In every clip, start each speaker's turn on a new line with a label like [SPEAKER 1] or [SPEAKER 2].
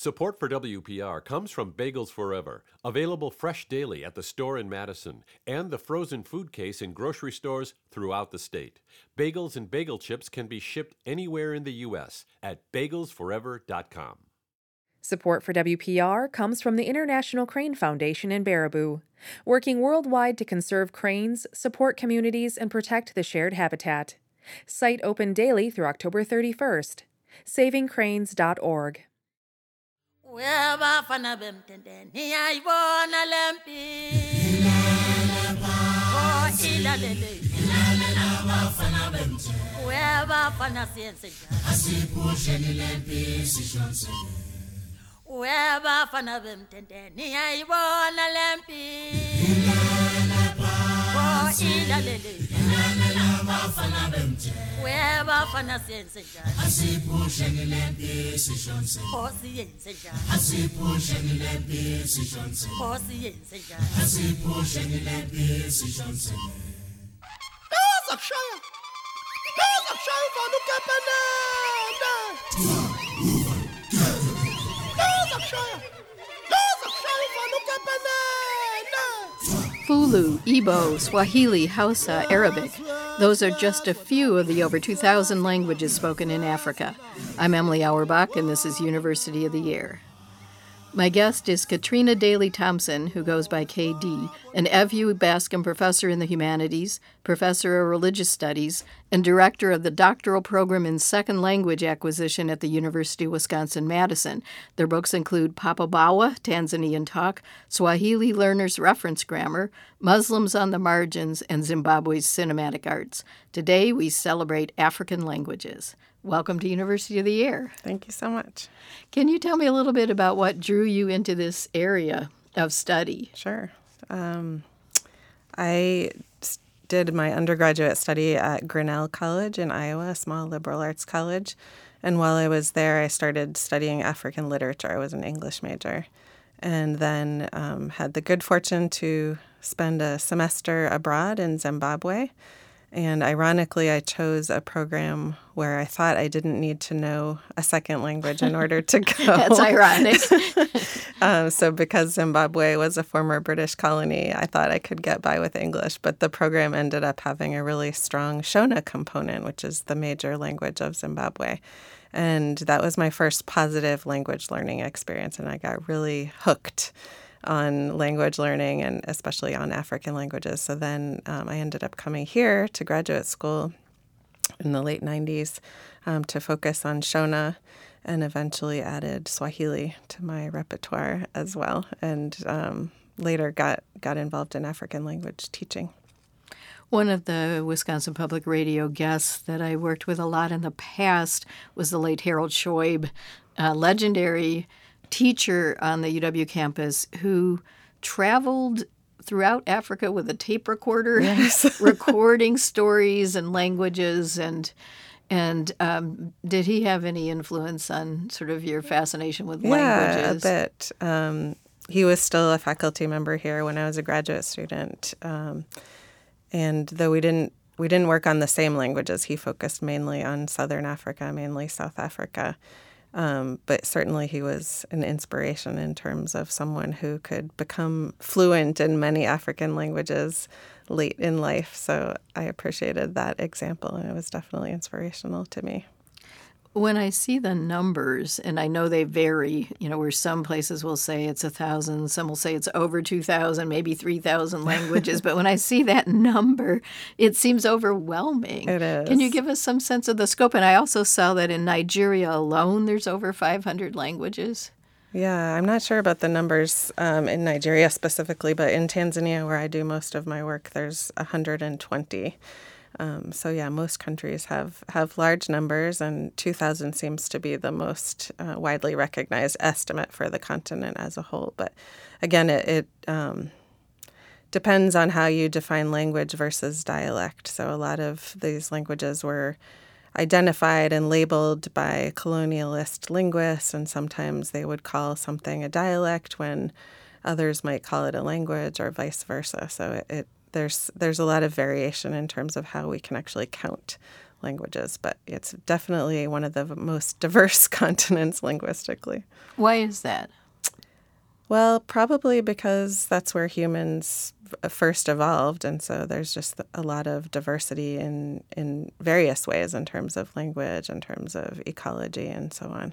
[SPEAKER 1] Support for WPR comes from Bagels Forever, available fresh daily at the store in Madison, and the frozen food case in grocery stores throughout the state. Bagels and bagel chips can be shipped anywhere in the U.S. at bagelsforever.com.
[SPEAKER 2] Support for WPR comes from the International Crane Foundation in Baraboo, working worldwide to conserve cranes, support communities, and protect the shared habitat. Site open daily through October 31st. SavingCranes.org.
[SPEAKER 3] Fulu, Igbo, Swahili, Hausa, Arabic. Those are just a few of the over 2,000 languages spoken in Africa. I'm Emily Auerbach, and this is University of the Year. My guest is Katrina Daly Thompson, who goes by KD, an FU Bascom professor in the humanities, professor of religious studies, and director of the doctoral program in second language acquisition at the University of Wisconsin-Madison. Their books include Papabawa, Tanzanian Talk, Swahili Learner's Reference Grammar, Muslims on the Margins, and Zimbabwe's Cinematic Arts. Today, we celebrate African languages. Welcome to University of the Year.
[SPEAKER 4] Thank you so much.
[SPEAKER 3] Can you tell me a little bit about what drew you into this area of study?
[SPEAKER 4] Sure. I did my undergraduate study at Grinnell College in Iowa, a small liberal arts college. And while I was there, I started studying African literature. I was an English major. And then had the good fortune to spend a semester abroad in Zimbabwe. And ironically, I chose a program where I thought I didn't need to know a second language in order to go.
[SPEAKER 3] That's ironic.
[SPEAKER 4] So because Zimbabwe was a former British colony, I thought I could get by with English. But the program ended up having a really strong Shona component, which is the major language of Zimbabwe. And that was my first positive language learning experience, and I got really hooked on language learning and especially on African languages. So then I ended up coming here to graduate school in the late 90s to focus on Shona, and eventually added Swahili to my repertoire as well, and later got involved in African language teaching.
[SPEAKER 3] One of the Wisconsin Public Radio guests that I worked with a lot in the past was the late Harold Shoib, legendary teacher on the UW campus who traveled throughout Africa with a tape recorder, yes. recording stories and languages. And did he have any influence on sort of your fascination with languages?
[SPEAKER 4] Yeah, a bit. He was still a faculty member here when I was a graduate student. And though we didn't work on the same languages, he focused mainly on Southern Africa, mainly South Africa. But certainly he was an inspiration in terms of someone who could become fluent in many African languages late in life. So I appreciated that example, and it was definitely inspirational to me.
[SPEAKER 3] When I see the numbers, and I know they vary, where some places will say it's 1,000, some will say it's over 2,000, maybe 3,000 languages, but when I see that number, it seems overwhelming.
[SPEAKER 4] It is.
[SPEAKER 3] Can you give us some sense of the scope? And I also saw that in Nigeria alone, there's over 500 languages.
[SPEAKER 4] Yeah, I'm not sure about the numbers in Nigeria specifically, but in Tanzania, where I do most of my work, there's 120. So yeah, most countries have large numbers, and 2,000 seems to be the most widely recognized estimate for the continent as a whole. But again, it depends on how you define language versus dialect. So a lot of these languages were identified and labeled by colonialist linguists, and sometimes they would call something a dialect when others might call it a language, or vice versa. So there's a lot of variation in terms of how we can actually count languages, but it's definitely one of the most diverse continents linguistically.
[SPEAKER 3] Why is that?
[SPEAKER 4] Well, probably because that's where humans first evolved, and so there's just a lot of diversity in various ways in terms of language, in terms of ecology, and so on.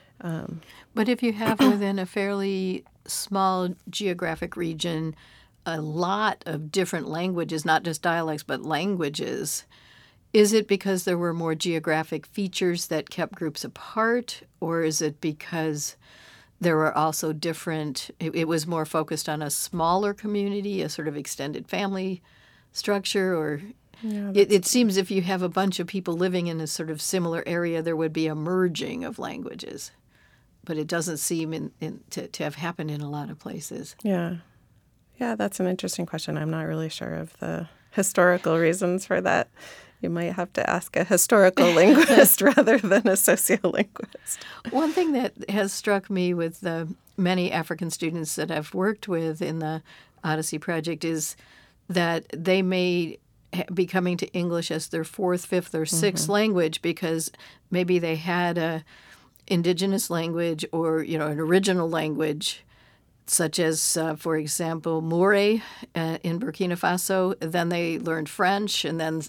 [SPEAKER 3] But if you have within a fairly small geographic region a lot of different languages, not just dialects, but languages, is it because there were more geographic features that kept groups apart, or is it because there were also different, it was more focused on a smaller community, a sort of extended family structure, or it seems if you have a bunch of people living in a sort of similar area, there would be a merging of languages. But it doesn't seem to have happened in a lot of places.
[SPEAKER 4] Yeah. Yeah, that's an interesting question. I'm not really sure of the historical reasons for that. You might have to ask a historical linguist rather than a sociolinguist.
[SPEAKER 3] One thing that has struck me with the many African students that I've worked with in the Odyssey Project is that they may be coming to English as their fourth, fifth, or sixth language because maybe they had a indigenous language or, an original language, such as, for example, Moore in Burkina Faso. Then they learned French, and then,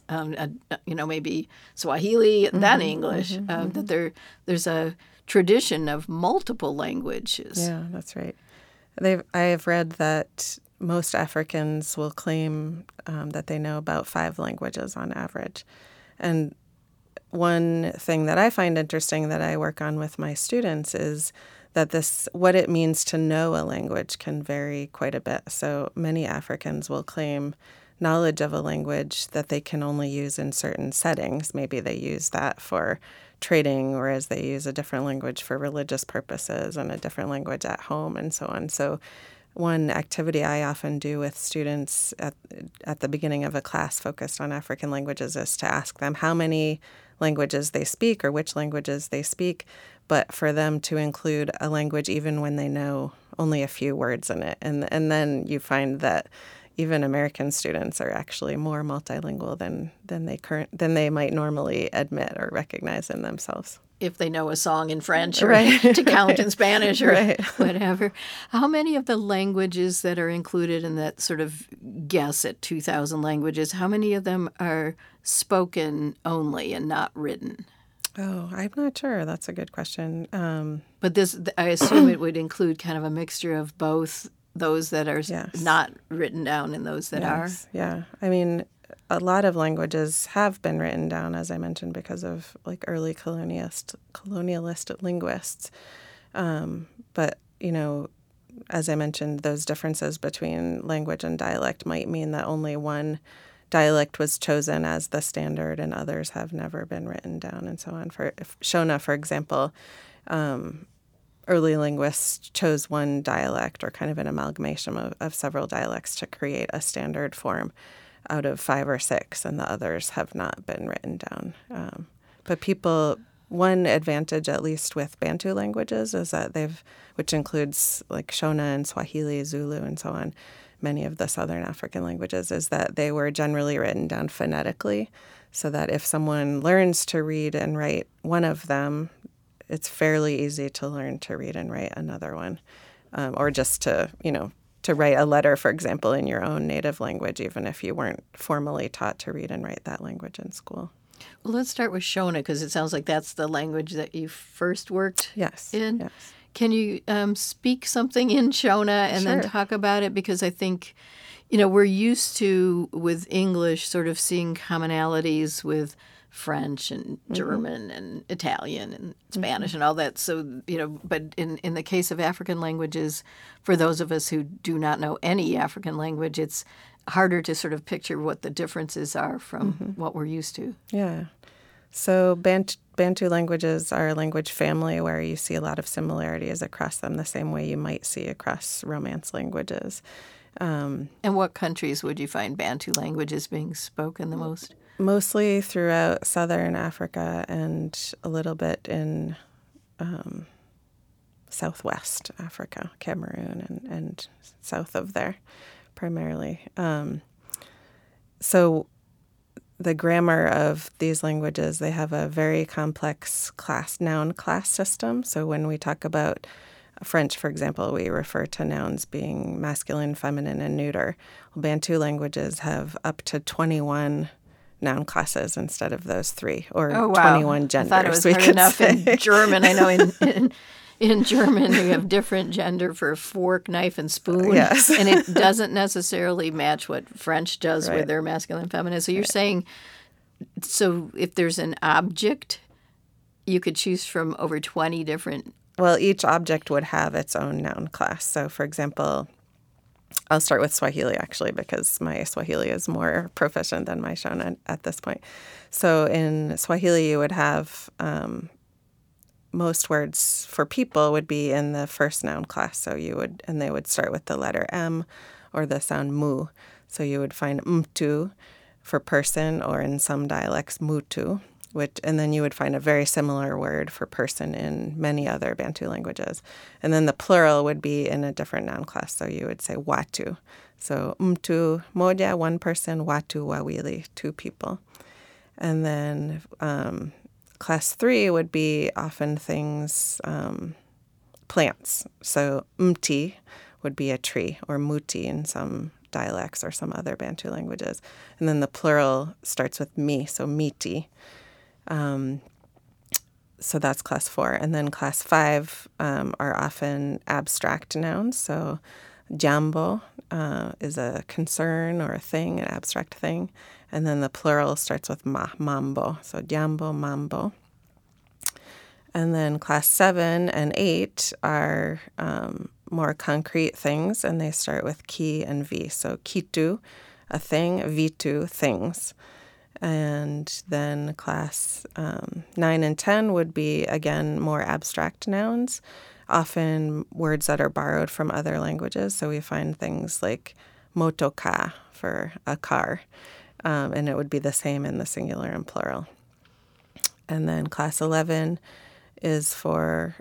[SPEAKER 3] maybe Swahili, then English. That there's a tradition of multiple languages.
[SPEAKER 4] Yeah, that's right. I have read that most Africans will claim that they know about 5 languages on average. And one thing that I find interesting that I work on with my students is that what it means to know a language can vary quite a bit. So many Africans will claim knowledge of a language that they can only use in certain settings. Maybe they use that for trading, whereas they use a different language for religious purposes and a different language at home and so on. So one activity I often do with students at the beginning of a class focused on African languages is to ask them how many languages they speak or which languages they speak, but for them to include a language even when they know only a few words in it. And then you find that even American students are actually more multilingual than they might normally admit or recognize in themselves.
[SPEAKER 3] If they know a song in French or to count in Spanish or whatever. How many of the languages that are included in that sort of guess at 2,000 languages, how many of them are spoken only and not written?
[SPEAKER 4] Oh, I'm not sure. That's a good question.
[SPEAKER 3] But I assume it would include kind of a mixture of both those that are not written down and those that are.
[SPEAKER 4] Yeah. I mean, a lot of languages have been written down, as I mentioned, because of early colonialist linguists. But, as I mentioned, those differences between language and dialect might mean that only one dialect was chosen as the standard and others have never been written down and so on. For Shona, for example, early linguists chose one dialect or kind of an amalgamation of several dialects to create a standard form out of 5 or 6, and the others have not been written down. But one advantage, at least with Bantu languages, is that which includes Shona and Swahili, Zulu, and so on, many of the Southern African languages, is that they were generally written down phonetically, so that if someone learns to read and write one of them, it's fairly easy to learn to read and write another one, or just to write a letter, for example, in your own native language, even if you weren't formally taught to read and write that language in school.
[SPEAKER 3] Well, let's start with Shona, because it sounds like that's the language that you first worked in.
[SPEAKER 4] Yes.
[SPEAKER 3] Can you speak something in Shona and then talk about it? Because I think, we're used to, with English, sort of seeing commonalities with French and German and Italian and Spanish and all that. So, but in the case of African languages, for those of us who do not know any African language, it's harder to sort of picture what the differences are from what we're used to.
[SPEAKER 4] Yeah. So Bantu languages are a language family where you see a lot of similarities across them, the same way you might see across Romance languages.
[SPEAKER 3] And what countries would you find Bantu languages being spoken the most?
[SPEAKER 4] Mostly throughout southern Africa and a little bit in southwest Africa, Cameroon and south of there, primarily. So the grammar of these languages, they have a very complex noun class system. So when we talk about French, for example, we refer to nouns being masculine, feminine, and neuter. Bantu languages have up to 21 noun classes instead of those 3, or 21 genders.
[SPEAKER 3] I thought it was hard enough in German. I know in German we have different gender for fork, knife, and spoon.
[SPEAKER 4] Yes.
[SPEAKER 3] And it doesn't necessarily match what French does
[SPEAKER 4] Right.
[SPEAKER 3] with their masculine and feminine. So you're saying, so if there's an object, you could choose from over 20 different.
[SPEAKER 4] Well, each object would have its own noun class. So, for example, I'll start with Swahili, actually, because my Swahili is more proficient than my Shona at this point. So in Swahili, you would have most words for people would be in the first noun class. So they would start with the letter M or the sound mu. So you would find mtu for person, or in some dialects, mutu. And then you would find a very similar word for person in many other Bantu languages. And then the plural would be in a different noun class. So you would say watu. So mtu moja, one person, watu wawili, 2 people. And then class 3 would be often things, plants. So mti would be a tree, or muti in some dialects or some other Bantu languages. And then the plural starts with mi, so miti. So that's class 4. And then class 5 are often abstract nouns. So jambo is a concern or a thing, an abstract thing. And then the plural starts with mambo. So jambo, mambo. And then class 7 and 8 are more concrete things, and they start with ki and vi. So kitu, a thing, vitu, things. And then class 9 and 10 would be, again, more abstract nouns, often words that are borrowed from other languages. So we find things like motoka for a car, and it would be the same in the singular and plural. And then class 11 is for,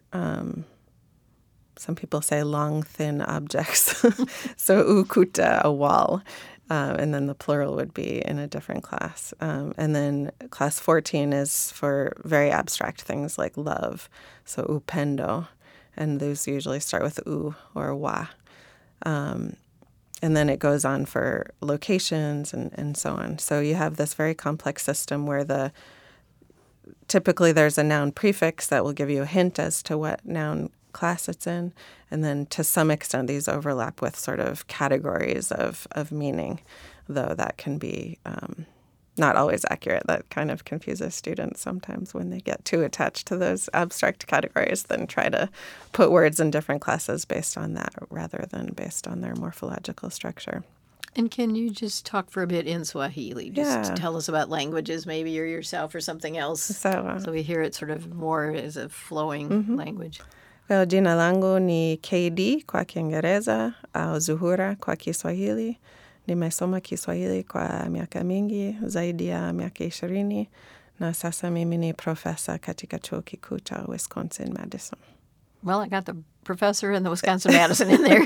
[SPEAKER 4] some people say long, thin objects. So ukuta, a wall. And then the plural would be in a different class. And then class 14 is for very abstract things like love, so upendo. And those usually start with u or wa. And then it goes on for locations and so on. So you have this very complex system where typically there's a noun prefix that will give you a hint as to what noun class it's in, and then to some extent these overlap with sort of categories of meaning, though that can be not always accurate. That kind of confuses students sometimes when they get too attached to those abstract categories, then try to put words in different classes based on that rather than based on their morphological structure.
[SPEAKER 3] And can you just talk for a bit in Swahili? Just tell us about languages, maybe, or yourself or something else, so we hear it sort of more as a flowing language.
[SPEAKER 4] Well, jina langu ni KD kwa Kiingereza au Zuhura kwa Kiswahili. Nimesoma Kiswahili kwa miaka mingi, zaidi ya miaka 20, na sasa mimi ni profesa katika chuo kikuu cha Wisconsin-Madison.
[SPEAKER 3] Well, I got the professor and the Wisconsin-Madison in there.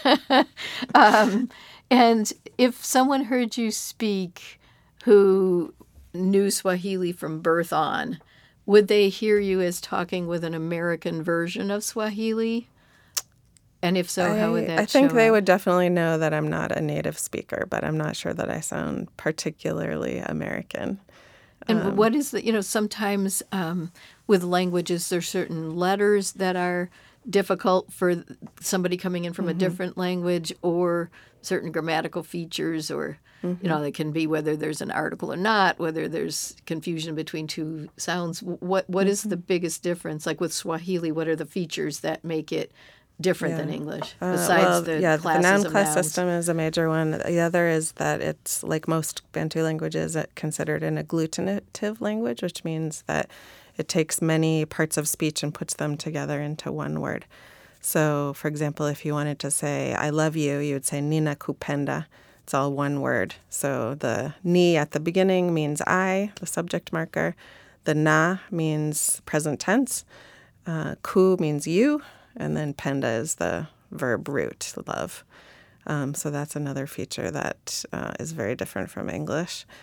[SPEAKER 3] And if someone heard you speak who knew Swahili from birth on, would they hear you as talking with an American version of Swahili? And if so, how would that
[SPEAKER 4] I think
[SPEAKER 3] show
[SPEAKER 4] they
[SPEAKER 3] up?
[SPEAKER 4] would definitely know that I'm not a native speaker, but I'm not sure that I sound particularly American.
[SPEAKER 3] And what is sometimes with languages, there's certain letters that are difficult for somebody coming in from a different language, or certain grammatical features, or, they can be whether there's an article or not, whether there's confusion between 2 sounds. What is the biggest difference? Like with Swahili, what are the features that make it different than English, besides the classes
[SPEAKER 4] the noun
[SPEAKER 3] of
[SPEAKER 4] class
[SPEAKER 3] nouns?
[SPEAKER 4] system is a major one. The other is that it's, like most Bantu languages, considered an agglutinative language, which means that it takes many parts of speech and puts them together into one word. So, for example, if you wanted to say, I love you, you would say, Nina kupenda. It's all one word. So the ni at the beginning means I, the subject marker. The na means present tense. Ku means you. And then penda is the verb root, love. So that's another feature that is very different from English.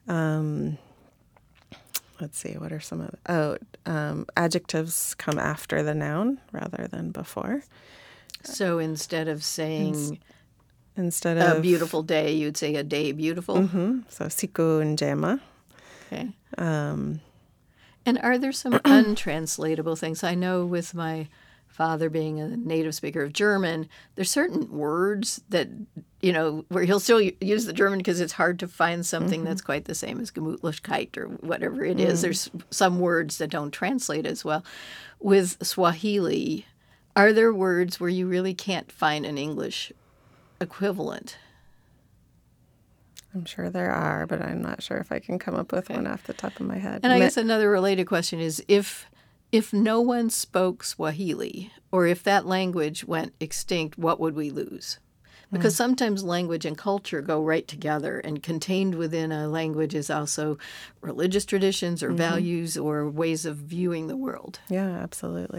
[SPEAKER 4] Let's see, what are some of adjectives come after the noun rather than before.
[SPEAKER 3] So instead of saying
[SPEAKER 4] Instead
[SPEAKER 3] a
[SPEAKER 4] of
[SPEAKER 3] beautiful day, you'd say a day beautiful.
[SPEAKER 4] So siku njema.
[SPEAKER 3] Okay. And are there some untranslatable things? I know with my father being a native speaker of German, there's certain words that, where he'll still use the German because it's hard to find something that's quite the same as Gemütlichkeit or whatever it is. There's some words that don't translate as well. With Swahili, are there words where you really can't find an English equivalent?
[SPEAKER 4] I'm sure there are, but I'm not sure if I can come up with one off the top of my head.
[SPEAKER 3] And I guess another related question is if no one spoke Swahili, or if that language went extinct, what would we lose? Because sometimes language and culture go right together, and contained within a language is also religious traditions or values or ways of viewing the world.
[SPEAKER 4] Yeah, absolutely.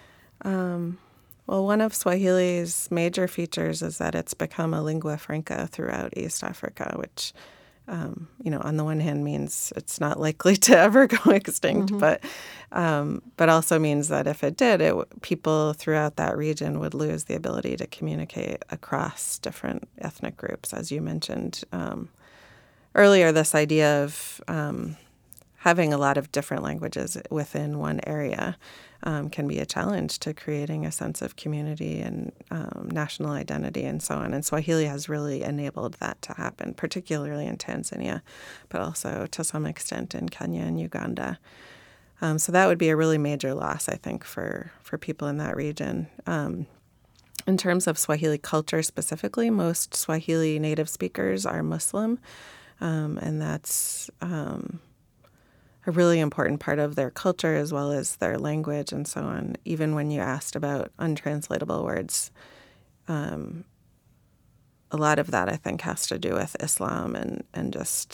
[SPEAKER 4] Well, one of Swahili's major features is that it's become a lingua franca throughout East Africa, which, on the one hand means it's not likely to ever go extinct, but also means that if it did, people throughout that region would lose the ability to communicate across different ethnic groups. As you mentioned earlier, this idea of having a lot of different languages within one area can be a challenge to creating a sense of community and national identity and so on. And Swahili has really enabled that to happen, particularly in Tanzania, but also to some extent in Kenya and Uganda. So that would be a really major loss, I think, for people in that region. In terms of Swahili culture specifically, most Swahili native speakers are Muslim, and that's a really important part of their culture as well as their language and so on. Even when you asked about untranslatable words, a lot of that I think has to do with Islam and just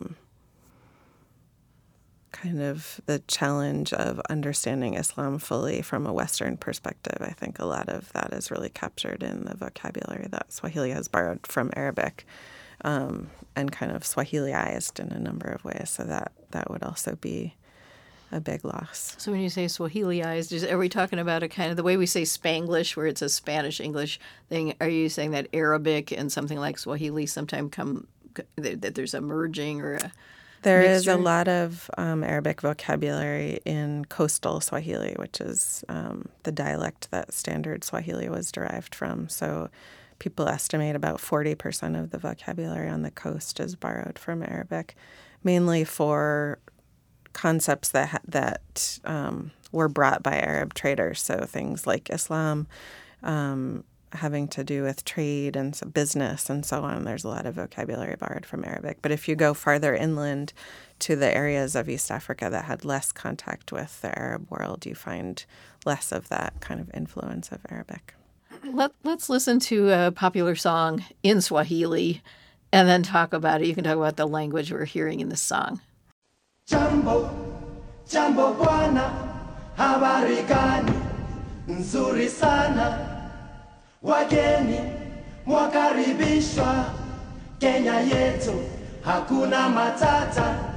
[SPEAKER 4] kind of the challenge of understanding Islam fully from a Western perspective. I think a lot of that is really captured in the vocabulary that Swahili has borrowed from Arabic. And kind of Swahiliized in a number of ways. So that would also be a big loss.
[SPEAKER 3] So when you say Swahiliized, are we talking about a kind of the way we say Spanglish, where it's a Spanish-English thing? Are you saying that Arabic and something like Swahili sometimes that there's a merging or a
[SPEAKER 4] There
[SPEAKER 3] mixture?
[SPEAKER 4] is a lot of Arabic vocabulary in coastal Swahili, which is the dialect that standard Swahili was derived from. So people estimate about 40% of the vocabulary on the coast is borrowed from Arabic, mainly for concepts that were brought by Arab traders. So things like Islam, having to do with trade and business and so on. There's a lot of vocabulary borrowed from Arabic. But if you go farther inland to the areas of East Africa that had less contact with the Arab world, you find less of that kind of influence of Arabic.
[SPEAKER 3] Let's listen to a popular song in Swahili and then talk about it. You can talk about the language we're hearing in this song.
[SPEAKER 5] Jambo, jambo bwana, habari gani? Nzuri sana. Wageni, mwakaribishwa. Kenya yetu, hakuna matata.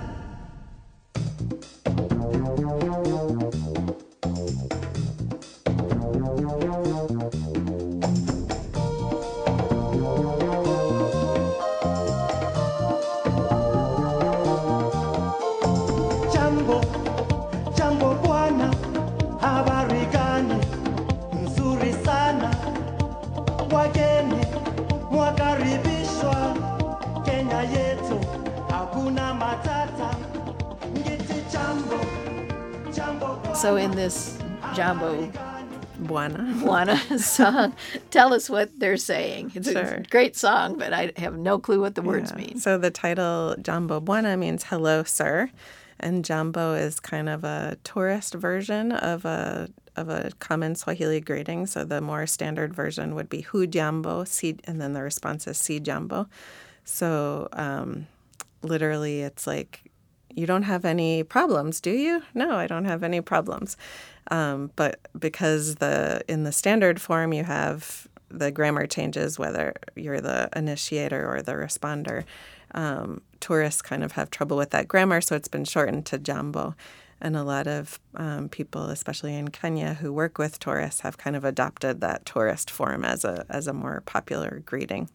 [SPEAKER 5] Jambo bwana, habari gani? Nzuri sana. Wageni, mwakaribishwa. Kenya yetu, hakuna matata. Ngiti jambo, jambo.
[SPEAKER 3] So in this Jambo
[SPEAKER 4] Bwana.
[SPEAKER 3] song, tell us what they're saying. It's
[SPEAKER 4] Sure.
[SPEAKER 3] a great song, but I have no clue what the words mean.
[SPEAKER 4] So the title Jambo Bwana means hello, sir. And Jambo is kind of a tourist version of a common Swahili greeting. So the more standard version would be Hujambo, and then the response is Si Jambo. So literally it's like, you don't have any problems, do you? No, I don't have any problems. But because in the standard form you have the grammar changes, whether you're the initiator or the responder. Tourists kind of have trouble with that grammar, so it's been shortened to Jambo. And a lot of people, especially in Kenya, who work with tourists have kind of adopted that tourist form as a more popular greeting.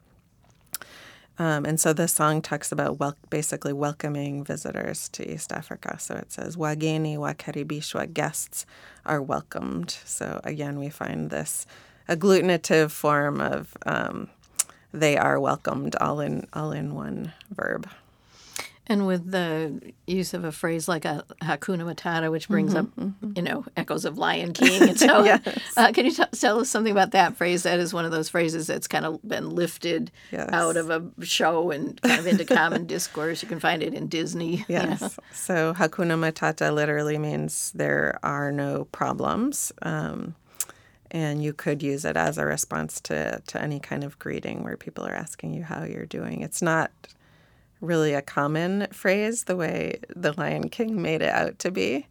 [SPEAKER 4] And so the song talks about basically welcoming visitors to East Africa. So it says, wageni wakaribishwa, guests are welcomed. So again, we find this agglutinative form of they are welcomed, all in one verb.
[SPEAKER 3] And with the use of a phrase like a Hakuna Matata, which brings up, echoes of Lion King. And so
[SPEAKER 4] Yes.
[SPEAKER 3] Can you tell us something about that phrase? That is one of those phrases that's kind of been lifted
[SPEAKER 4] Yes.
[SPEAKER 3] out of a show and kind of into common discourse. You can find it in Disney.
[SPEAKER 4] Yes.
[SPEAKER 3] Yeah.
[SPEAKER 4] So Hakuna Matata literally means there are no problems. And you could use it as a response to any kind of greeting where people are asking you how you're doing. It's not really a common phrase the way the Lion King made it out to be.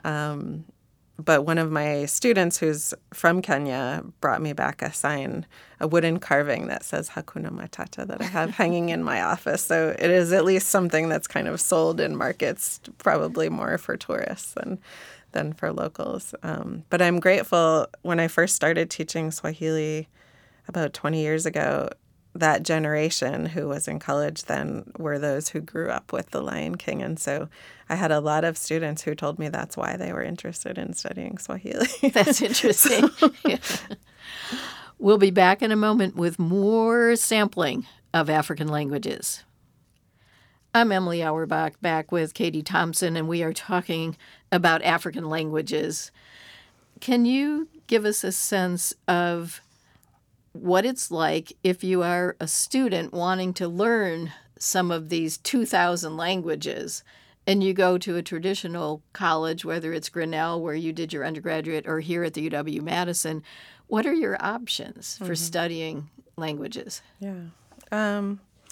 [SPEAKER 4] But one of my students who's from Kenya brought me back a sign, a wooden carving that says Hakuna Matata that I have hanging in my office. So it is at least something that's kind of sold in markets, probably more for tourists than for locals. But I'm grateful when I first started teaching Swahili about 20 years ago, that generation who was in college then were those who grew up with the Lion King. And so I had a lot of students who told me that's why they were interested in studying Swahili.
[SPEAKER 3] That's interesting. Yeah. We'll be back in a moment with more sampling of African languages. I'm Emily Auerbach, back with Katie Thompson, and we are talking about African languages. Can you give us a sense of what it's like if you are a student wanting to learn some of these 2,000 languages and you go to a traditional college, whether it's Grinnell, where you did your undergraduate, or here at the UW-Madison? What are your options for studying languages?
[SPEAKER 4] Yeah.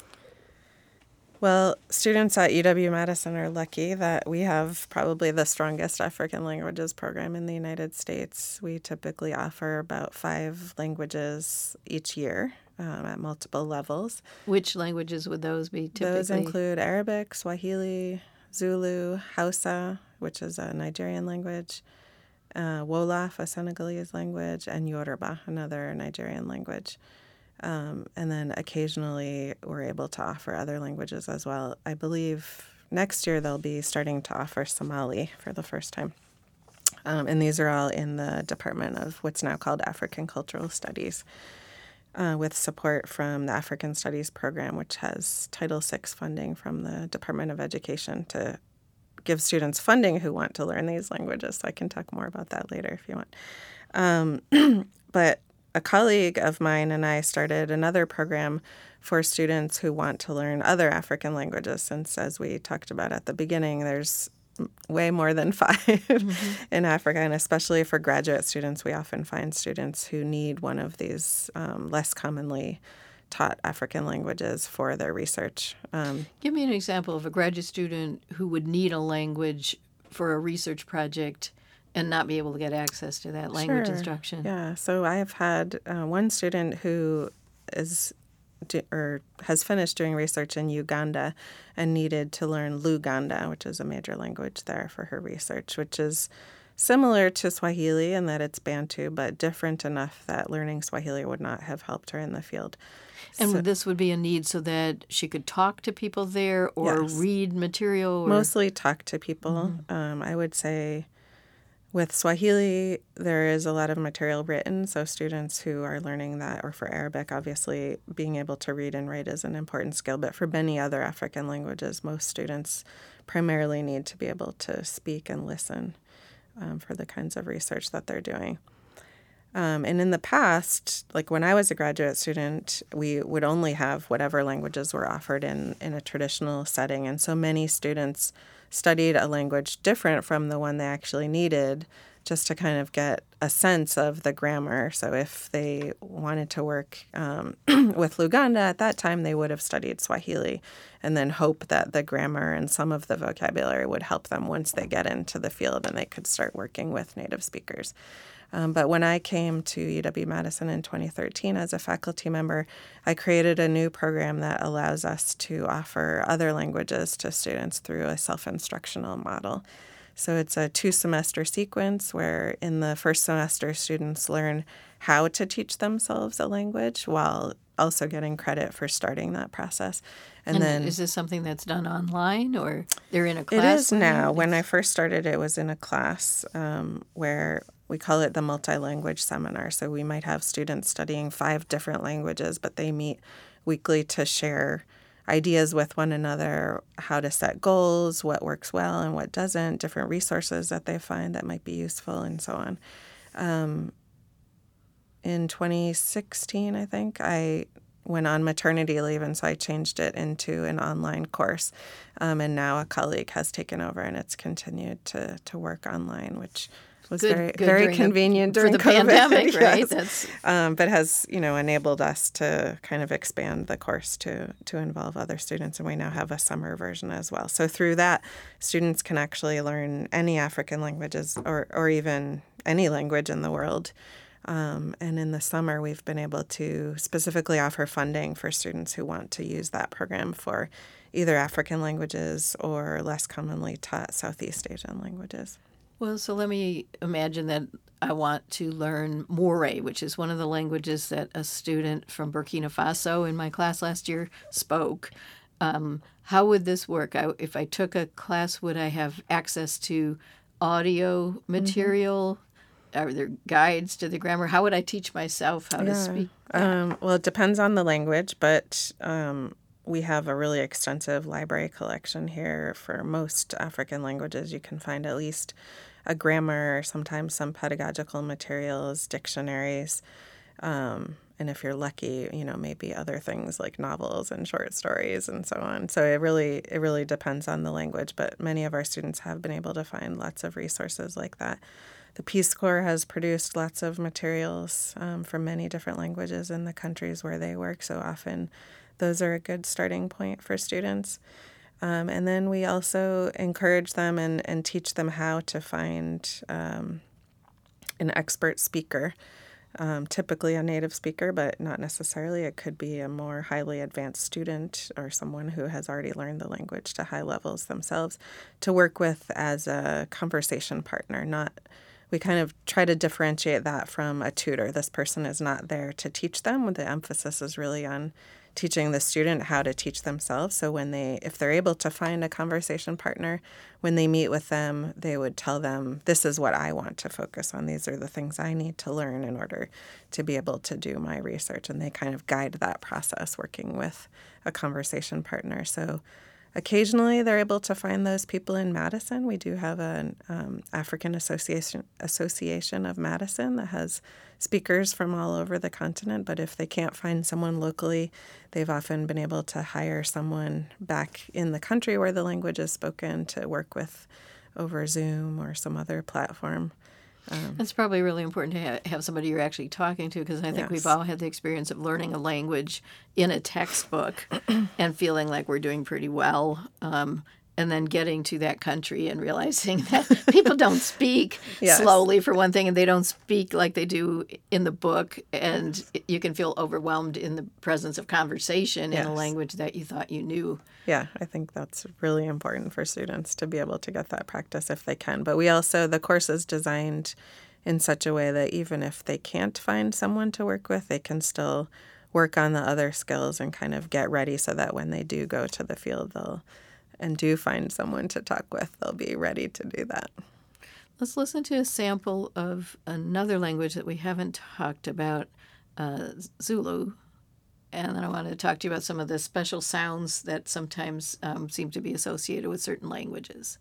[SPEAKER 4] Well, students at UW-Madison are lucky that we have probably the strongest African languages program in the United States. We typically offer about 5 languages each year at multiple levels.
[SPEAKER 3] Which languages would those be typically?
[SPEAKER 4] Those include Arabic, Swahili, Zulu, Hausa, which is a Nigerian language, Wolof, a Senegalese language, and Yoruba, another Nigerian language. And then occasionally we're able to offer other languages as well. I believe next year they'll be starting to offer Somali for the first time. And these are all in the Department of what's now called African Cultural Studies, with support from the African Studies program, which has Title VI funding from the Department of Education to give students funding who want to learn these languages. So I can talk more about that later if you want. But a colleague of mine and I started another program for students who want to learn other African languages, since, as we talked about at the beginning, there's way more than 5 in Africa, and especially for graduate students, we often find students who need one of these less commonly taught African languages for their research.
[SPEAKER 3] Give me an example of a graduate student who would need a language for a research project and not be able to get access to that language
[SPEAKER 4] Sure.
[SPEAKER 3] instruction.
[SPEAKER 4] Yeah, so I have had one student who has finished doing research in Uganda and needed to learn Luganda, which is a major language there, for her research, which is similar to Swahili in that it's Bantu, but different enough that learning Swahili would not have helped her in the field.
[SPEAKER 3] And this would be a need so that she could talk to people there or
[SPEAKER 4] Yes.
[SPEAKER 3] read material? Or...
[SPEAKER 4] Mostly talk to people. I would say with Swahili, there is a lot of material written, so students who are learning that, or for Arabic, obviously, being able to read and write is an important skill. But for many other African languages, most students primarily need to be able to speak and listen for the kinds of research that they're doing. And in the past, like when I was a graduate student, we would only have whatever languages were offered in a traditional setting. And so many students studied a language different from the one they actually needed just to kind of get a sense of the grammar. So if they wanted to work with Luganda at that time, they would have studied Swahili and then hope that the grammar and some of the vocabulary would help them once they get into the field and they could start working with native speakers. But when I came to UW-Madison in 2013 as a faculty member, I created a new program that allows us to offer other languages to students through a self-instructional model. So it's a 2-semester sequence where in the first semester, students learn how to teach themselves a language while also getting credit for starting that process.
[SPEAKER 3] And then is this something that's done online or they're in a class?
[SPEAKER 4] It is now. When I first started, it was in a class where we call it the multi-language seminar. So we might have students studying 5 different languages, but they meet weekly to share ideas with one another, how to set goals, what works well and what doesn't, different resources that they find that might be useful, and so on. In 2016, I think, I went on maternity leave, and so I changed it into an online course. And now a colleague has taken over, and it's continued to work online, which was very convenient during
[SPEAKER 3] for the
[SPEAKER 4] COVID,
[SPEAKER 3] pandemic, right?
[SPEAKER 4] Yes.
[SPEAKER 3] That's
[SPEAKER 4] but has enabled us to kind of expand the course to involve other students, and we now have a summer version as well. So through that, students can actually learn any African languages or even any language in the world. And in the summer, we've been able to specifically offer funding for students who want to use that program for either African languages or less commonly taught Southeast Asian languages.
[SPEAKER 3] Well, so let me imagine that I want to learn Moray, which is one of the languages that a student from Burkina Faso in my class last year spoke. How would this work? If I took a class, would I have access to audio material? Are there guides to the grammar? How would I teach myself how to speak?
[SPEAKER 4] Well, it depends on the language, but we have a really extensive library collection here for most African languages. You can find at least a grammar, sometimes some pedagogical materials, dictionaries, and if you're lucky, maybe other things like novels and short stories and so on. So it really depends on the language, but many of our students have been able to find lots of resources like that. The Peace Corps has produced lots of materials from many different languages in the countries where they work, so often those are a good starting point for students. And then we also encourage them and teach them how to find an expert speaker, typically a native speaker, but not necessarily. It could be a more highly advanced student or someone who has already learned the language to high levels themselves to work with as a conversation partner. We kind of try to differentiate that from a tutor. This person is not there to teach them. The emphasis is really on teaching the student how to teach themselves. So if they're able to find a conversation partner, when they meet with them, they would tell them, this is what I want to focus on. These are the things I need to learn in order to be able to do my research. And they kind of guide that process working with a conversation partner. So occasionally they're able to find those people in Madison. We do have an African Association of Madison that has speakers from all over the continent, but if they can't find someone locally, they've often been able to hire someone back in the country where the language is spoken to work with over Zoom or some other platform.
[SPEAKER 3] It's probably really important to have somebody you're actually talking to, because I think we've all had the experience of learning a language in a textbook and feeling like we're doing pretty well, and then getting to that country and realizing that people don't speak slowly, for one thing, and they don't speak like they do in the book, and you can feel overwhelmed in the presence of conversation in a language that you thought you knew.
[SPEAKER 4] Yeah, I think that's really important for students to be able to get that practice if they can. But the course is designed in such a way that even if they can't find someone to work with, they can still work on the other skills and kind of get ready so that when they do go to the field and do find someone to talk with, they'll be ready to do that.
[SPEAKER 3] Let's listen to a sample of another language that we haven't talked about, Zulu. And then I want to talk to you about some of the special sounds that sometimes seem to be associated with certain languages.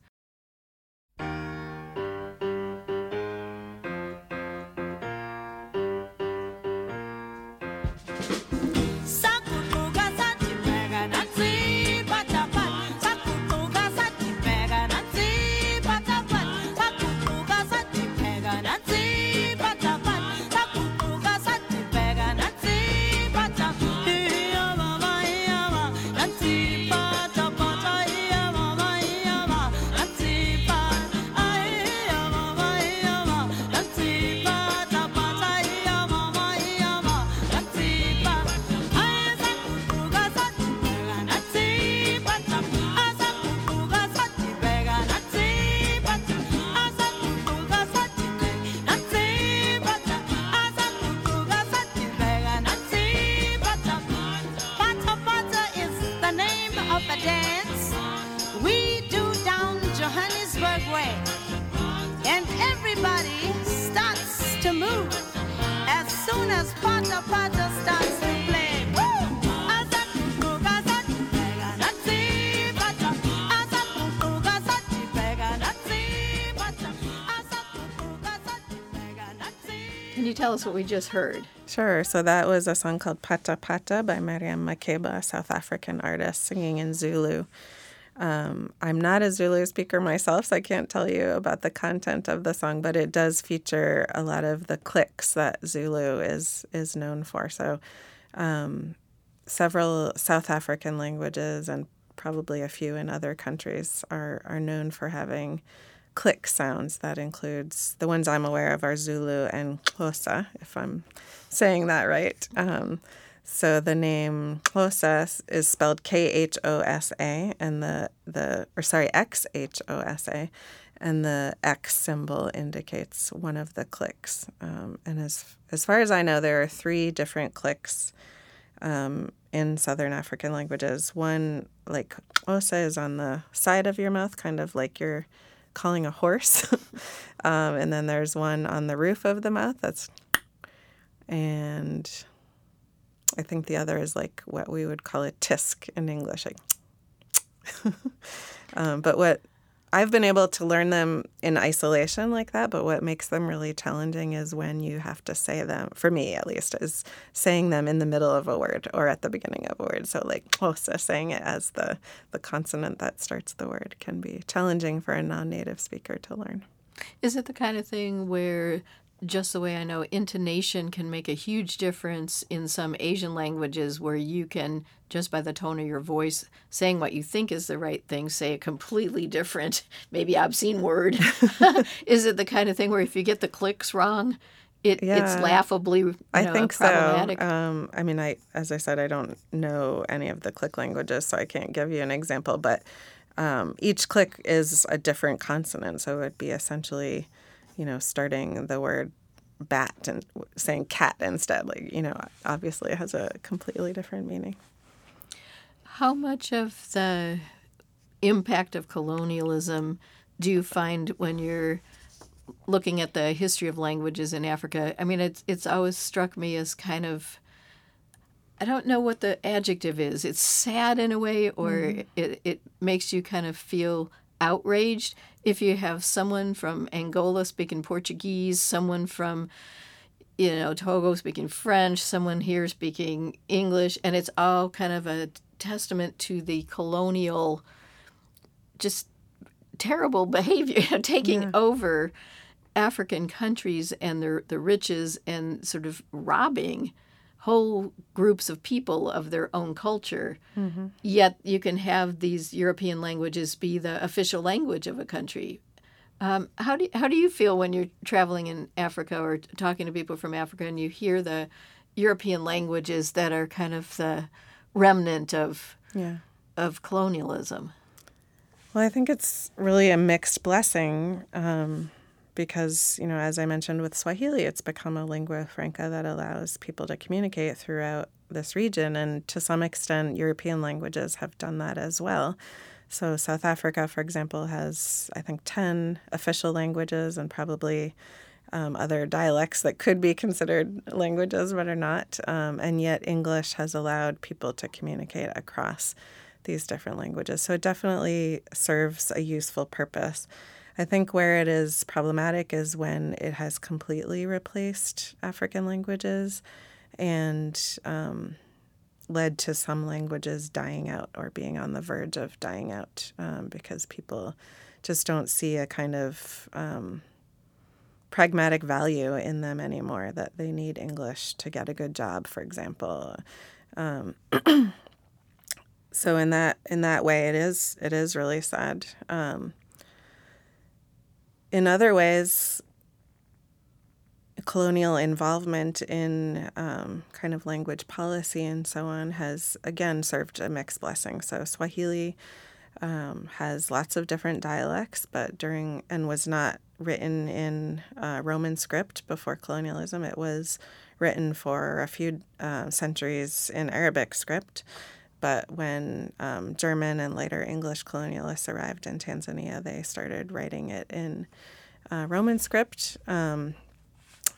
[SPEAKER 6] Pata Pata starts to play. Woo! Azat, gazat, pega, natsi, pata. Azat, gazat, pega, natsi, pata. Azat, gazat, pega, natsi.
[SPEAKER 3] Can you tell us what we just heard?
[SPEAKER 4] Sure. So that was a song called Pata Pata by Mariam Makeba, a South African artist singing in Zulu. I'm not a Zulu speaker myself, so I can't tell you about the content of the song, but it does feature a lot of the clicks that Zulu is known for. So several South African languages and probably a few in other countries are known for having click sounds. That includes the ones I'm aware of are Zulu and Xhosa, if I'm saying that right. So the name Xhosa is spelled Khosa, and Xhosa, and the X symbol indicates one of the clicks. And as far as I know, there are 3 different clicks in Southern African languages. One, like Xhosa, is on the side of your mouth, kind of like you're calling a horse. And then there's one on the roof of the mouth. And I think the other is like what we would call a tisk in English. Like, but what I've been able to learn them in isolation like that, but what makes them really challenging is when you have to say them, for me at least, is saying them in the middle of a word or at the beginning of a word. So like Xhosa, saying it as the consonant that starts the word can be challenging for a non-native speaker to learn.
[SPEAKER 3] Is it the kind of thing where, just the way I know, intonation can make a huge difference in some Asian languages where you can, just by the tone of your voice, saying what you think is the right thing, say a completely different, maybe obscene word? Is it the kind of thing where if you get the clicks wrong, it's laughably
[SPEAKER 4] I think
[SPEAKER 3] problematic?
[SPEAKER 4] So. I mean, as I said, I don't know any of the click languages, so I can't give you an example, but each click is a different consonant, so it would be essentially, starting the word bat and saying cat instead. Like, obviously it has a completely different meaning.
[SPEAKER 3] How much of the impact of colonialism do you find when you're looking at the history of languages in Africa? I mean, it's always struck me as kind of, I don't know what the adjective is. It's sad in a way, or it makes you kind of feel outraged if you have someone from Angola speaking Portuguese, someone from Togo speaking French, someone here speaking English, and it's all kind of a testament to the colonial, just terrible behavior, taking over African countries and the riches and sort of robbing whole groups of people of their own culture. Mm-hmm. Yet you can have these European languages be the official language of a country. How do you feel when you're traveling in Africa or talking to people from Africa and you hear the European languages that are kind of the remnant of colonialism?
[SPEAKER 4] Well, I think it's really a mixed blessing because, as I mentioned with Swahili, it's become a lingua franca that allows people to communicate throughout this region. And to some extent, European languages have done that as well. So South Africa, for example, has, I think, 10 official languages and probably other dialects that could be considered languages but are not. And yet English has allowed people to communicate across these different languages. So it definitely serves a useful purpose. I think where it is problematic is when it has completely replaced African languages and led to some languages dying out or being on the verge of dying out because people just don't see a kind of pragmatic value in them anymore, that they need English to get a good job, for example. So in that way, it is really sad. In other ways, colonial involvement in kind of language policy and so on has, again, served a mixed blessing. So Swahili has lots of different dialects, and was not written in Roman script before colonialism. It was written for a few centuries in Arabic script. But when German and later English colonialists arrived in Tanzania, they started writing it in Roman script. And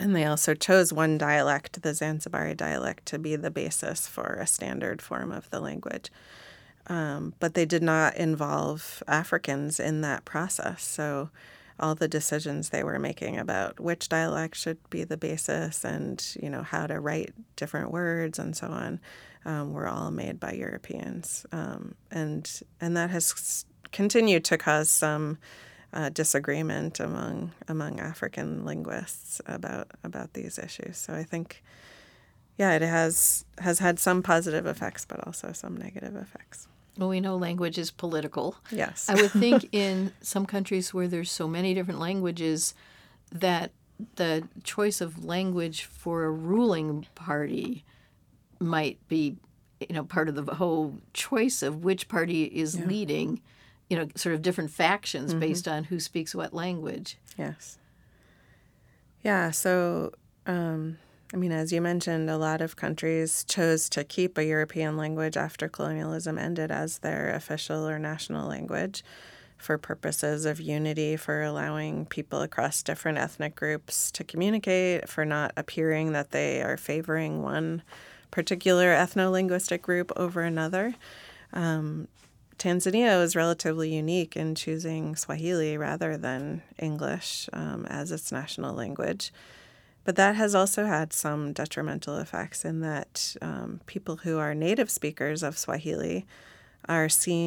[SPEAKER 4] And they also chose one dialect, the Zanzibari dialect, to be the basis for a standard form of the language. But they did not involve Africans in that process. So all the decisions they were making about which dialect should be the basis and, how to write different words and so on, were all made by Europeans. And that has continued to cause some disagreement among African linguists about these issues. So I think, it has had some positive effects, but also some negative effects.
[SPEAKER 3] Well, we know language is political.
[SPEAKER 4] Yes.
[SPEAKER 3] I would think in some countries where there's so many different languages that the choice of language for a ruling party might be, part of the whole choice of which party is leading, sort of different factions based on who speaks what language.
[SPEAKER 4] Yes. Yeah, so, as you mentioned, a lot of countries chose to keep a European language after colonialism ended as their official or national language for purposes of unity, for allowing people across different ethnic groups to communicate, for not appearing that they are favoring one particular ethno-linguistic group over another. Tanzania was relatively unique in choosing Swahili rather than English as its national language. But that has also had some detrimental effects in that people who are native speakers of Swahili are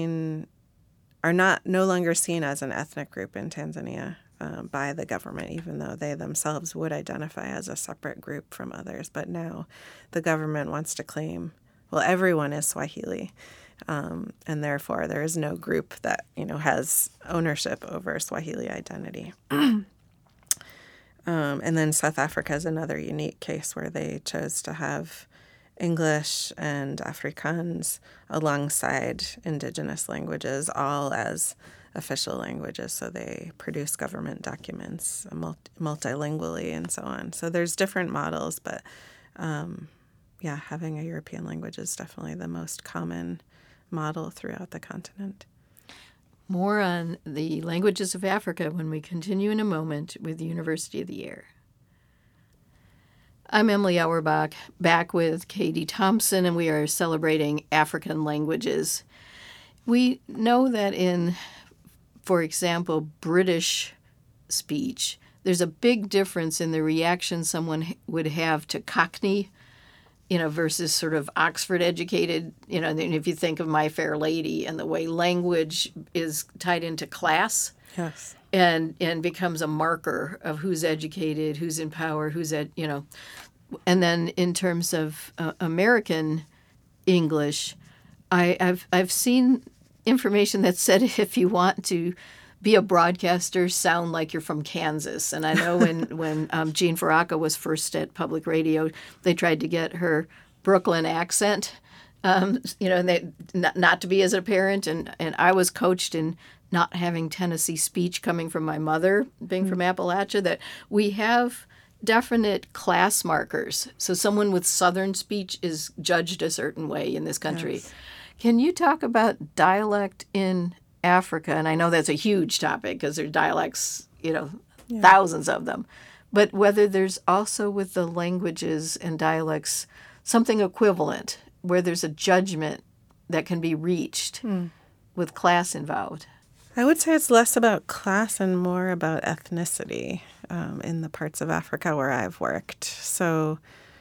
[SPEAKER 4] no longer seen as an ethnic group in Tanzania by the government, even though they themselves would identify as a separate group from others. But now the government wants to claim, well, everyone is Swahili, and therefore there is no group that has ownership over Swahili identity. And then South Africa is another unique case where they chose to have English and Afrikaans alongside indigenous languages, all as official languages. So they produce government documents multilingually and so on. So there's different models, but having a European language is definitely the most common model throughout the continent.
[SPEAKER 3] More on the languages of Africa when we continue in a moment with the University of the Air. I'm Emily Auerbach, back with Katie Thompson, and we are celebrating African languages. We know that in, for example, British speech, there's a big difference in the reaction someone would have to Cockney, versus sort of Oxford-educated, if you think of My Fair Lady and the way language is tied into class.
[SPEAKER 4] Yes.
[SPEAKER 3] And becomes a marker of who's educated, who's in power, And then in terms of American English, I've seen information that said if you want to be a broadcaster, sound like you're from Kansas. And I know when Jean Faraca was first at public radio, they tried to get her Brooklyn accent, and they not to be as apparent. And I was coached in not having Tennessee speech coming from my mother, being from Appalachia, that we have definite class markers. So someone with Southern speech is judged a certain way in this country.
[SPEAKER 4] Yes.
[SPEAKER 3] Can you talk about dialect in Africa? And I know that's a huge topic because there are dialects, thousands of them. But whether there's also with the languages and dialects something equivalent where there's a judgment that can be reached with class involved.
[SPEAKER 4] I would say it's less about class and more about ethnicity in the parts of Africa where I've worked. So,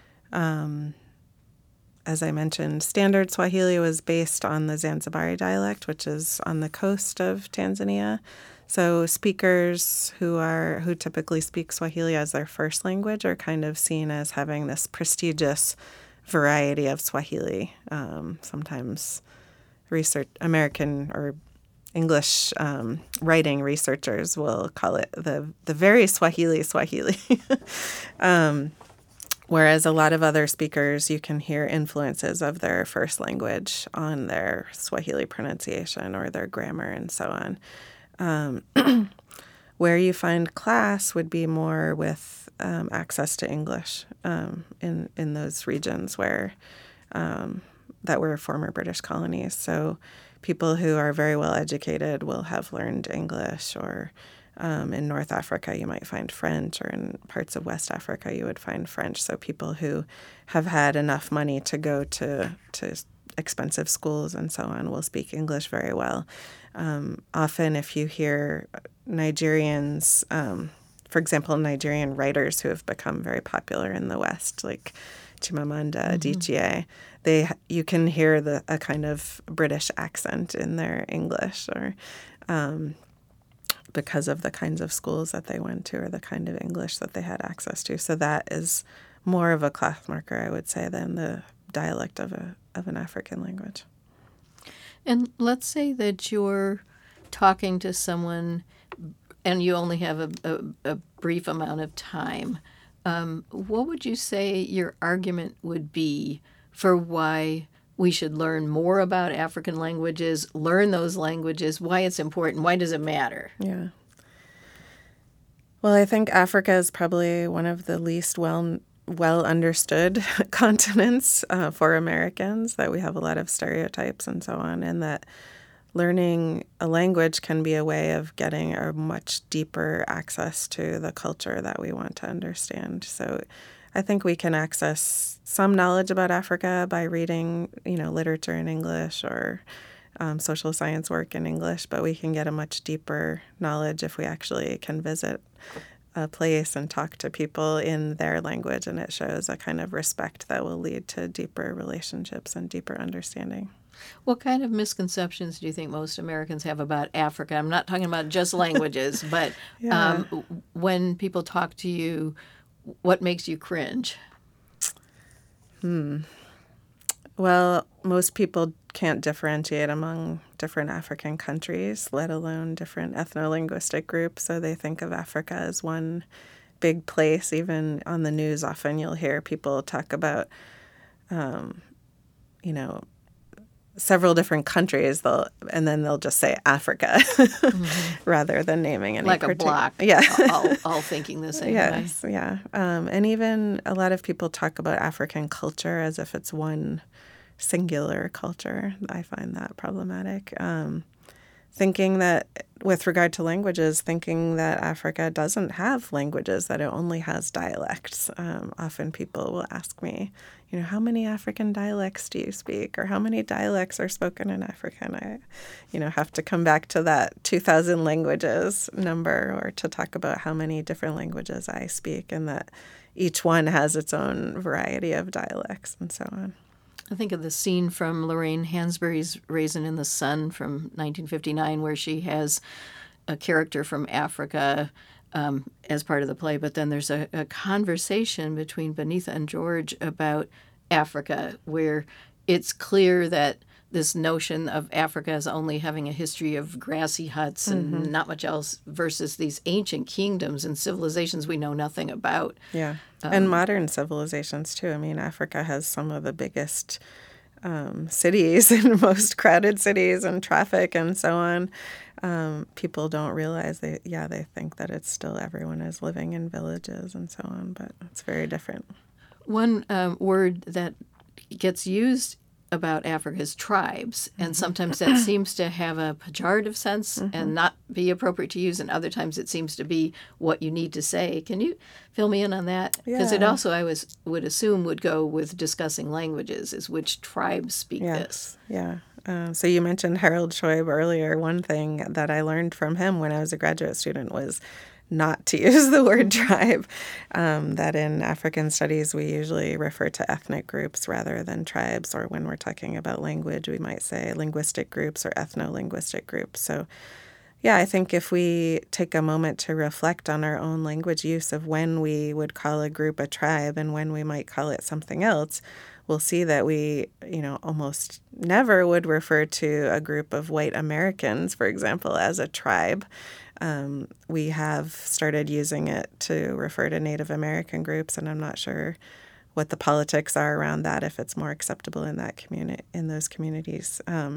[SPEAKER 4] as I mentioned, Standard Swahili was based on the Zanzibari dialect, which is on the coast of Tanzania. So speakers who typically speak Swahili as their first language are kind of seen as having this prestigious variety of Swahili. Sometimes American or English writing researchers will call it the very Swahili. Whereas a lot of other speakers, you can hear influences of their first language on their Swahili pronunciation or their grammar and so on. Where you find class would be more with access to English in those regions where that were former British colonies. So people who are very well educated will have learned English or In North Africa, you might find French, or in parts of West Africa, you would find French. So people who have had enough money to go to expensive schools and so on will speak English very well. Often if you hear Nigerians, for example, Nigerian writers who have become very popular in the West, like Chimamanda Adichie, you can hear a kind of British accent in their English, or because of the kinds of schools that they went to or the kind of English that they had access to. So that is more of a class marker, I would say, than the dialect of an African language.
[SPEAKER 3] And let's say that you're talking to someone and you only have a brief amount of time. What would you say your argument would be for why we should learn more about African languages, learn those languages, why it's important, why does it matter?
[SPEAKER 4] Yeah. Well, I think Africa is probably one of the least well understood continents for Americans, that we have a lot of stereotypes and so on, and that learning a language can be a way of getting a much deeper access to the culture that we want to understand. So I think we can access some knowledge about Africa by reading, literature in English or social science work in English, but we can get a much deeper knowledge if we actually can visit a place and talk to people in their language, and it shows a kind of respect that will lead to deeper relationships and deeper understanding.
[SPEAKER 3] What kind of misconceptions do you think most Americans have about Africa? I'm not talking about just languages, but
[SPEAKER 4] Yeah.
[SPEAKER 3] When people talk to you, what makes you cringe?
[SPEAKER 4] Well, most people can't differentiate among different African countries, let alone different ethno-linguistic groups. So they think of Africa as one big place. Even on the news, often you'll hear people talk about, several different countries, and then they'll just say Africa rather than naming any
[SPEAKER 3] Like a
[SPEAKER 4] particular.
[SPEAKER 3] block,
[SPEAKER 4] Yeah.
[SPEAKER 3] all thinking the same way.
[SPEAKER 4] Yes, yeah. And even a lot of people talk about African culture as if it's one singular culture. I find that problematic. Thinking that, with regard to languages, thinking that Africa doesn't have languages, that it only has dialects. Often people will ask me, how many African dialects do you speak? Or how many dialects are spoken in Africa? And I, have to come back to that 2,000 languages number, or to talk about how many different languages I speak, and that each one has its own variety of dialects and so on.
[SPEAKER 3] I think of the scene from Lorraine Hansberry's Raisin in the Sun from 1959, where she has a character from Africa as part of the play, but then there's a conversation between Beneatha and George about Africa, where it's clear that this notion of Africa as only having a history of grassy huts and not much else, versus these ancient kingdoms and civilizations we know nothing about.
[SPEAKER 4] Yeah, and modern civilizations too. I mean, Africa has some of the biggest cities and most crowded cities and traffic and so on. People don't realize they think that it's still everyone is living in villages and so on, but it's very different.
[SPEAKER 3] One word that gets used about Africa is tribes, and sometimes that seems to have a pejorative sense and not be appropriate to use, and other times it seems to be what you need to say. Can you fill me in on that? Because it also, would assume, would go with discussing languages, is which tribes speak this.
[SPEAKER 4] Yeah. So you mentioned Harold Shoaib earlier. One thing that I learned from him when I was a graduate student was not to use the word tribe, that in African studies we usually refer to ethnic groups rather than tribes, or when we're talking about language we might say linguistic groups or ethno-linguistic groups. So yeah, I think if we take a moment to reflect on our own language use of when we would call a group a tribe and when we might call it something else, we'll see that we, almost never would refer to a group of white Americans, for example, as a tribe. We have started using it to refer to Native American groups, and I'm not sure what the politics are around that, if it's more acceptable in that community, in those communities.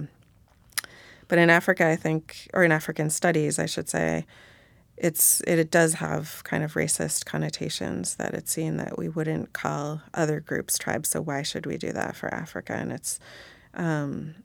[SPEAKER 4] But in Africa, I think, or in African studies, I should say, it does have kind of racist connotations, that it's seen that we wouldn't call other groups tribes, so why should we do that for Africa? And it's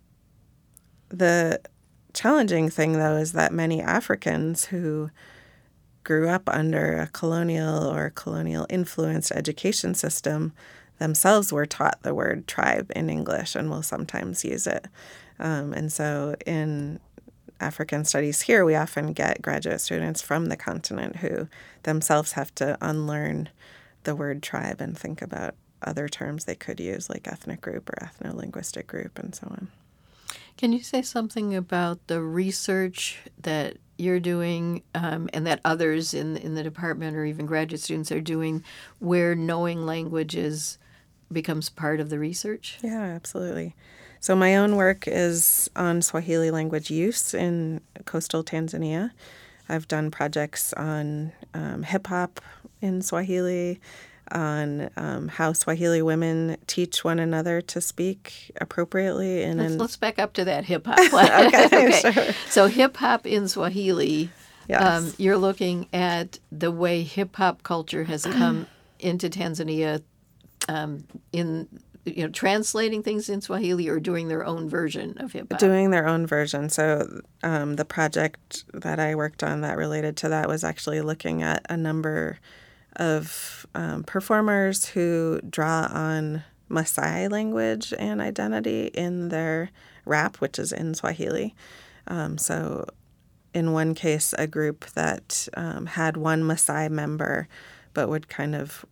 [SPEAKER 4] the challenging thing, though, is that many Africans who grew up under a colonial or colonial influenced education system themselves were taught the word tribe in English and will sometimes use it. And so in African studies here, we often get graduate students from the continent who themselves have to unlearn the word tribe and think about other terms they could use, like ethnic group or ethno-linguistic group and so on.
[SPEAKER 3] Can you say something about the research that you're doing and that others in the department or even graduate students are doing where knowing languages becomes part of the research?
[SPEAKER 4] Yeah, absolutely. So my own work is on Swahili language use in coastal Tanzania. I've done projects on hip-hop in Swahili, on how Swahili women teach one another to speak appropriately.
[SPEAKER 3] Let's back up to that hip-hop.
[SPEAKER 4] Okay, sure.
[SPEAKER 3] So hip-hop in Swahili,
[SPEAKER 4] Yes.
[SPEAKER 3] you're looking at the way hip-hop culture has come into Tanzania in translating things in Swahili or doing their own version of hip-hop?
[SPEAKER 4] Doing their own version. So the project that I worked on that related to that was actually looking at a number of performers who draw on Maasai language and identity in their rap, which is in Swahili. So in one case, a group that had one Maasai member but would kind of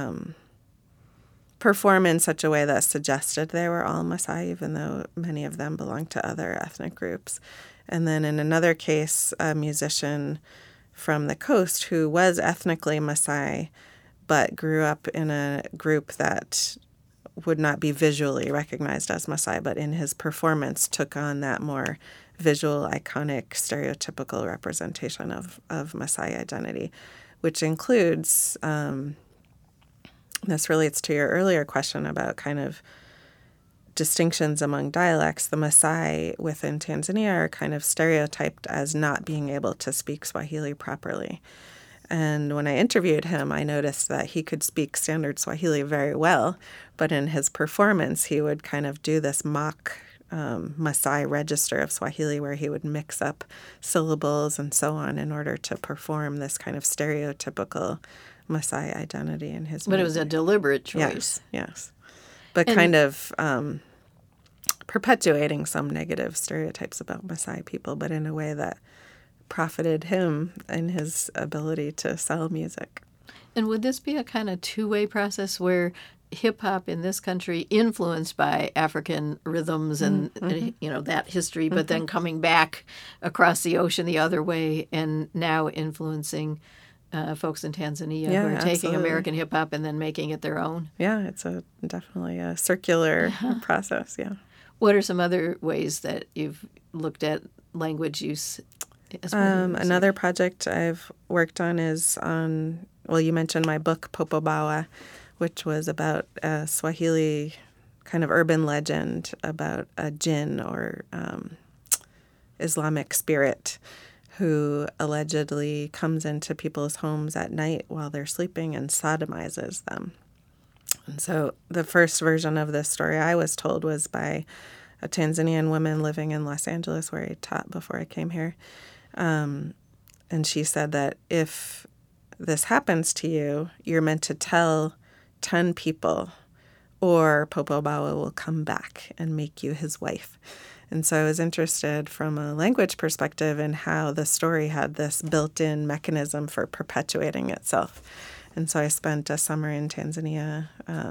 [SPEAKER 4] perform in such a way that suggested they were all Maasai, even though many of them belonged to other ethnic groups. And then in another case, a musician from the coast who was ethnically Maasai but grew up in a group that would not be visually recognized as Maasai, but in his performance took on that more visual, iconic, stereotypical representation of Maasai identity, which includes, this relates to your earlier question about kind of distinctions among dialects. The Maasai within Tanzania are kind of stereotyped as not being able to speak Swahili properly. And when I interviewed him, I noticed that he could speak standard Swahili very well, but in his performance, he would kind of do this mock Maasai register of Swahili where he would mix up syllables and so on in order to perform this kind of stereotypical Maasai identity in his music.
[SPEAKER 3] But it was a deliberate choice.
[SPEAKER 4] Yes. But kind of perpetuating some negative stereotypes about Maasai people, but in a way that profited him in his ability to sell music.
[SPEAKER 3] And would this be a kind of two-way process where hip-hop in this country influenced by African rhythms and, that history, but then coming back across the ocean the other way and now influencing folks in Tanzania who are taking
[SPEAKER 4] absolutely.
[SPEAKER 3] American hip-hop and then making it their own?
[SPEAKER 4] Yeah, it's definitely a circular process, yeah.
[SPEAKER 3] What are some other ways that you've looked at language use?
[SPEAKER 4] Another project I've worked on is on, well, you mentioned my book, Popo Bawa, which was about a Swahili kind of urban legend about a jinn or Islamic spirit who allegedly comes into people's homes at night while they're sleeping and sodomizes them. And so the first version of this story I was told was by a Tanzanian woman living in Los Angeles, where I taught before I came here. And she said that if this happens to you, you're meant to tell 10 people or Popo Bawa will come back and make you his wife. And so I was interested from a language perspective in how the story had this built-in mechanism for perpetuating itself. And so I spent a summer in Tanzania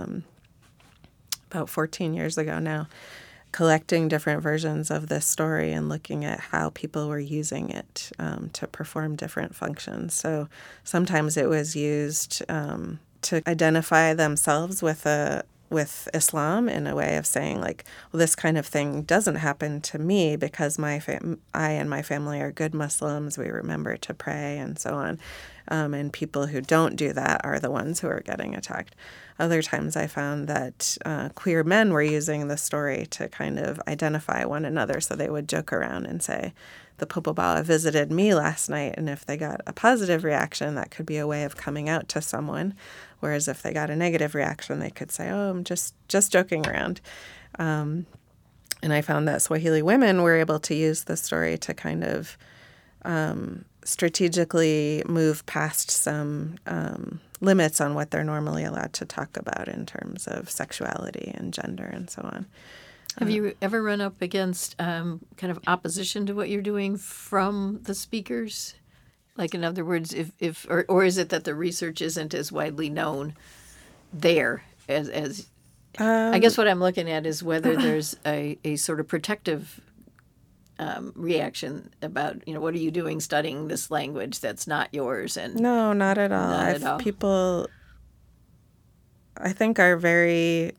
[SPEAKER 4] about 14 years ago now, collecting different versions of this story and looking at how people were using it to perform different functions. So sometimes it was used to identify themselves with Islam in a way of saying, like, well, this kind of thing doesn't happen to me because I and my family are good Muslims. We remember to pray and so on. And people who don't do that are the ones who are getting attacked. Other times I found that queer men were using the story to kind of identify one another. So they would joke around and say, the Popo Bawa visited me last night. And if they got a positive reaction, that could be a way of coming out to someone. Whereas if they got a negative reaction, they could say, oh, I'm just joking around. And I found that Swahili women were able to use the story to kind of strategically move past some limits on what they're normally allowed to talk about in terms of sexuality and gender and so on.
[SPEAKER 3] Have you ever run up against kind of opposition to what you're doing from the speakers? Like, in other words, or is it that the research isn't as widely known there as I guess what I'm looking at is whether there's a sort of protective reaction about, what are you doing studying this language that's not yours? And
[SPEAKER 4] no, not at all.
[SPEAKER 3] Not at all.
[SPEAKER 4] People, I think, are very,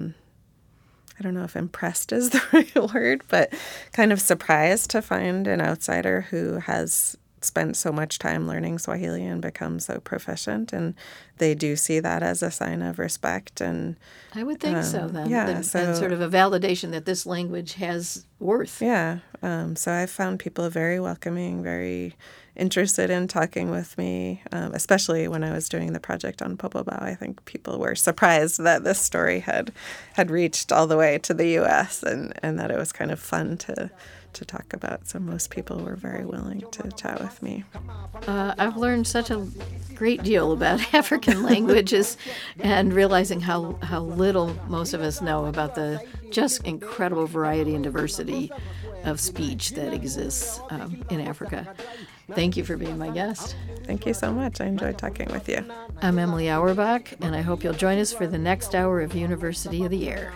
[SPEAKER 4] I don't know if impressed is the right word, but kind of surprised to find an outsider who has spent so much time learning Swahili and become so proficient, and they do see that as a sign of respect. And
[SPEAKER 3] I would think so then.
[SPEAKER 4] Yeah,
[SPEAKER 3] and
[SPEAKER 4] so
[SPEAKER 3] sort of a validation that this language has worth.
[SPEAKER 4] yeah. So I've found people very welcoming, very interested in talking with me, especially when I was doing the project on Popobao. I think people were surprised that this story had reached all the way to the U.S. and that it was kind of fun to talk about. So most people were very willing to chat with me.
[SPEAKER 3] I've learned such a great deal about African languages and realizing how little most of us know about the just incredible variety and diversity of speech that exists in Africa. Thank you for being my guest.
[SPEAKER 4] Thank you so much. I enjoyed talking with you.
[SPEAKER 3] I'm Emily Auerbach, and I hope you'll join us for the next hour of University of the Air.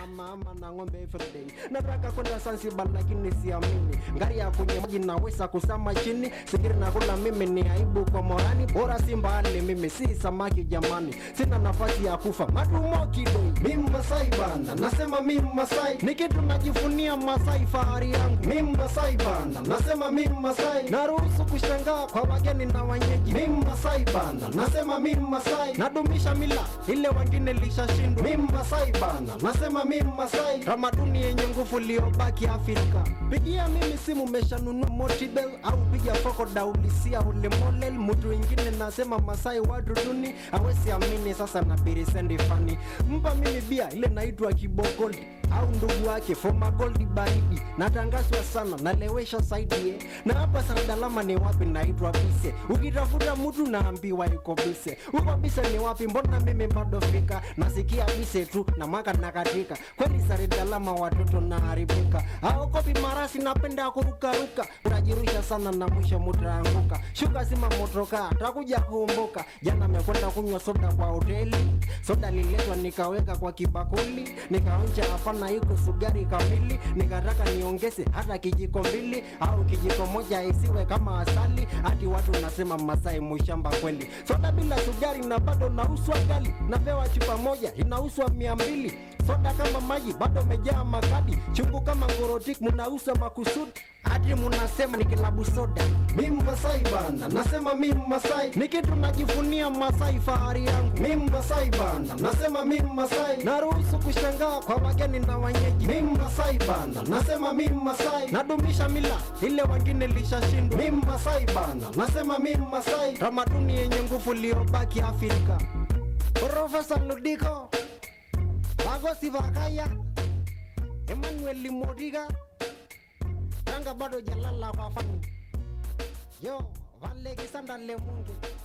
[SPEAKER 5] nataka kwenda Zanzibar lakini siamini, ngari ya kwenye maji naweza kusama chini, sikiri nakula mimi ni aibu kwa morani, bora simba ale mimi si samaki jamani, sina nafasi ya kufa madumo kido. Mimi Masai bana, nasema mimi Masai, ni kitu najifunia Masai, fahari yangu mimi Masai bana, nasema mimi Masai, naruhusu kushangaa kwa wageni na wenyeji. Mimi Masai bana, nasema mimi Masai, nadumisha mila ile wengine lishashindwa. Mimi Masai bana, nasema mimi Masai, tamaduni yenye nguvu liobaki Afrika. Pigia mimi simu meshanunua Motibel au pigia foko daulisia ule molel. Mtu wengine nasema Masai waduduni, hawezi amini sasa na birisendi fani. Mpa mimi bia ile naitwa Kibogoli au ndugu wake Foma Gold baridi, natangazwa sana nalewesha saidi na hapa Saradalama ni wapi naitwa Bise. Ukitafuta mtu naambiwa yuko Bise. Uko Bise ni wapi? Mbona mimi bado fika nasikia Bise tu na maka nakatika. Kweli Saradalama watoto na haribika. Hao kopi marasi napenda kuruka unajirusha sana na mwisho mutaanguka. Shuka sima motoka takuja kuumbuka. Jana mekwenda kunywa soda kwa hoteli, soda liletwa nikaweka kwa kibakuli, nikaonja hapa na yuko sugari kamili, nikataka niongeze hata kijiko mbili au kijiko moja isiwe kama asali. Hadi watu nasema Masai mushamba kweli. Soda bila sugari na bado nauswa gali, napewa chupa moja inauswa 200. Soda kama maji bado mejaa makadi, chungu kama ngorotik munausa makusudi, hadi munasema ni kilabu soda. Mimi Masai bana, nasema mimi Masai, ni kitu najifunia Masai, fahari yangu. Mimi Masai bana, nasema mimi Masai, naruhusu kushangaa kwa wageni na wenyeji. Mimi Masai bana, nasema mimi Masai, nadumisha mila ile wengine lishashindwa. Mimi Masai bana, nasema mimi Masai, tamaduni yenye nguvu liobaki Afrika. Professor Ludiko Bagosi Vakaya, Emmanuel Modiga, Tanga bado jalala kwa fani. Yo, vale kisanda le mungu.